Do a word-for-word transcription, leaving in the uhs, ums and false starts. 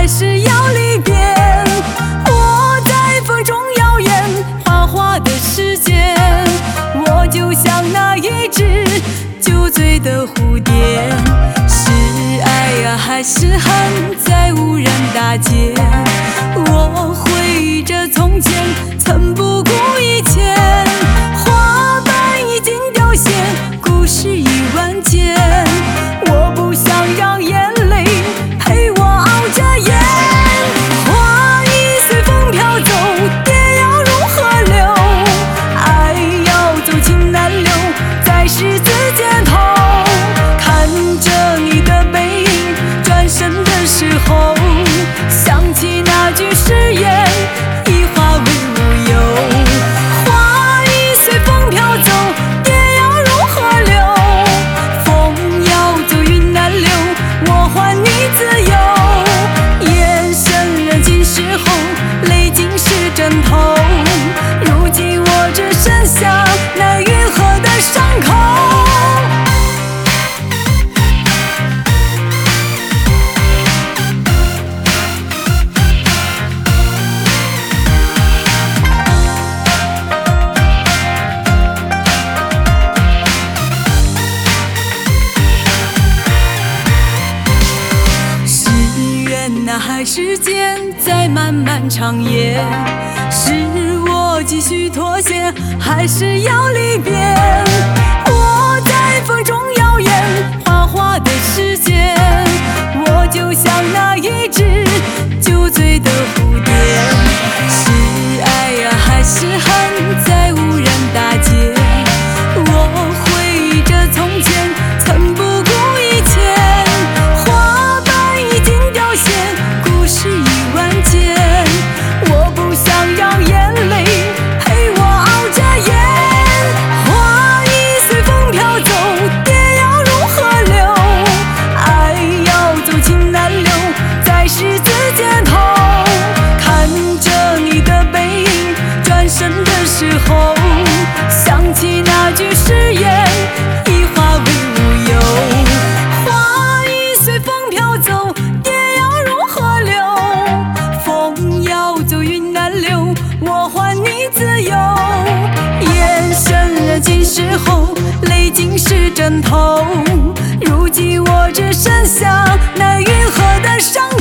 还是要离别。我在风中摇曳，花花的世界，我就像那一只酒醉的蝴蝶。是爱呀，还是恨，在无人大街。我回忆着从前，曾不顾一切。花瓣已经凋谢，故事已完结。我不想让眼泪陪我熬着夜。花已随风飘走，蝶要如何留？爱要走情难留，在十字街头。看着你的背影，转身的时候，想起那句誓言，已化为乌有。花已随风飘走，蝶要如何留？风要走云难留，我还你自由。夜深人静时候，泪尽是枕头。如今我只剩下那愈合的伤口。那还时间在漫漫长夜，是我继续妥协，还是要离别？我在风中摇曳，花花的世界，我就像那一只酒醉的蝴蝶。是爱呀，还是恨，在无人大街。我回忆着从前，曾不顾一切。花瓣已经凋谢，故事已完结。我不想让眼泪陪我熬着夜。花已随风飘走，蝶要如何留？爱要走情难留，在十字街头。看着你的背影，转身的时候，想起那句誓言，已化为乌有。花已随风飘走，蝶要如何留？风要走云难留，我还你自由。夜深人静时候，泪尽是枕头。如今我只剩下那愈合的伤口。